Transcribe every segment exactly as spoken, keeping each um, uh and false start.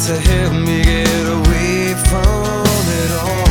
to help me get away from it all.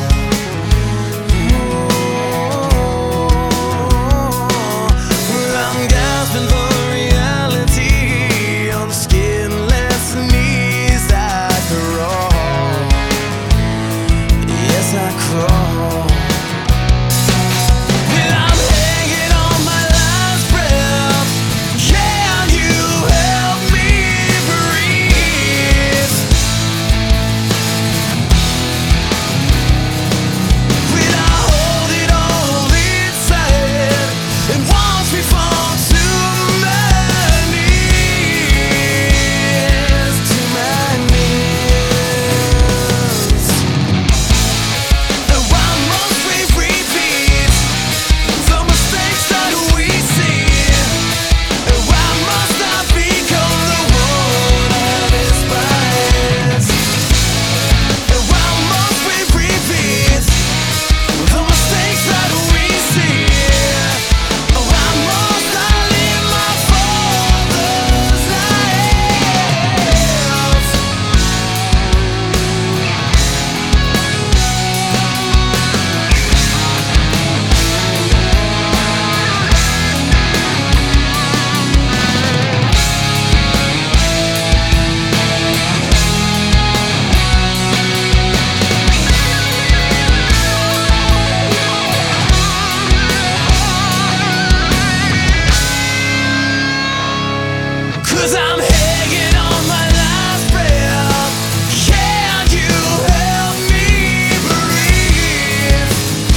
Cause I'm hanging on my last breath. Can you help me breathe?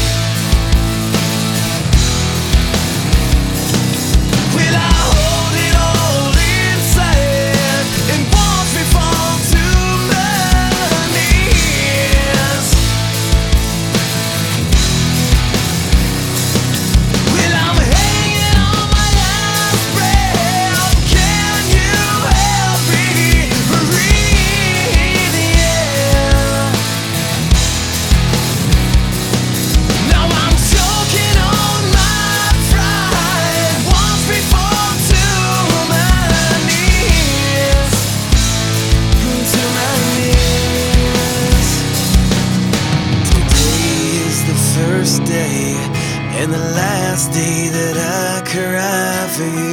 Will I hold it all inside and watch me fall to my knees? Well, I'm hanging on my last breath. Can you help me breathe? Yeah. Now I'm choking on my pride. Watch me fall to my knees. To my knees. Today is the first day and the last day that I cry for you.